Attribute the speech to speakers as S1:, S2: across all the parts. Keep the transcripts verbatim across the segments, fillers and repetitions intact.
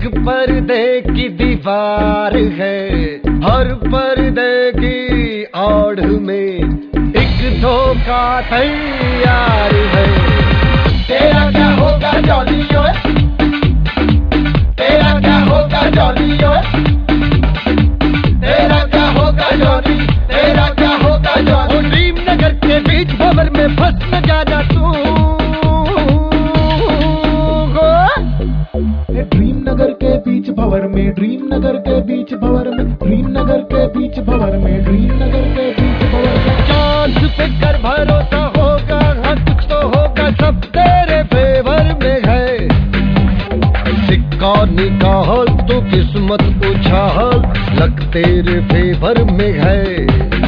S1: पर्दे की दीवार है, हर पर्दे की आड़ में एक धोखा तैयार है। तेरा क्या होगा जॉनी ओए, तेरा क्या होगा जॉनी ओए, तेरा क्या होगा जॉनी, तेरा क्या होगा जॉनी। ड्रीम नगर के बीच भंवर में फंस न जाना तू, ड्रीम नगर के बीच भंवर में, ड्रीम नगर के बीच भंवर में, ड्रीम नगर के बीच भंवर में, ड्रीम नगर के बीच भंवर में। चांद पे कर भरोसा होगा, हाँ कुछ तो होगा, सब तेरे फेवर में है। सिक्का निकाल तो किस्मत उछाल, लग तेरे फेवर में है।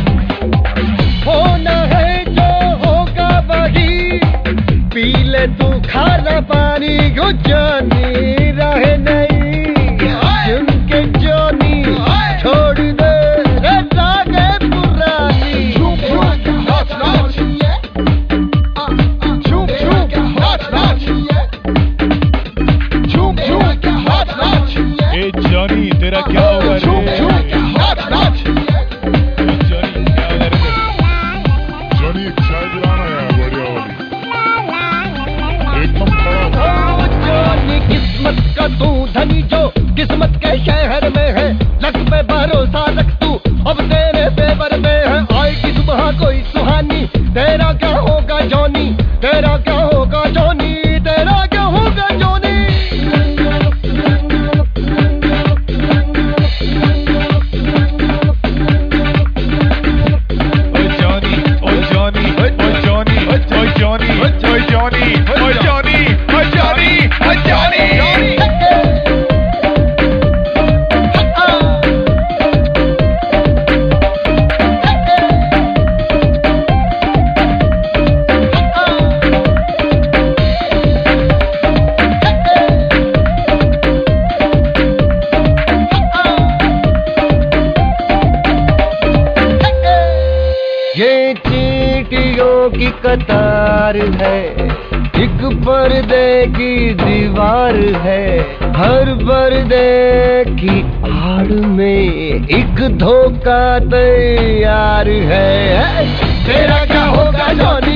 S1: होना है जो होगा वही, पी ले तू खाना पानी को जानी, रहे नहीं जिनके जानी छोड़ दे रागे पुरानी।
S2: ए जॉनी तेरा क्या होगा रे? जॉनी क्या होगा रे?
S3: जॉनी एक चाय दिलाना यार, बढ़िया वाली एकदम खड़ा हो।
S1: जॉनी किस्मत का तू धनी जो किस्मत के शहर में है, लक पे भरोसा रख तू अब तेरे फेवर में है। आएगी सुबह कोई सुहानी, तेरा क्या होगा जॉनी, तेरा क्या होगा जॉनी, तेरा क्या होगा जॉनी।
S2: ओ जॉनी, ओ जॉनी, ओ जॉनी, ओ जॉनी, ओ जॉनी, ओ जॉनी, ओ जॉनी, ओ जॉनी।
S1: ये चींटियों की कतार है, एक पर्दे की दीवार है, हर पर्दे की आड़ में एक धोखा तैयार है। तेरा क्या होगा जॉनी,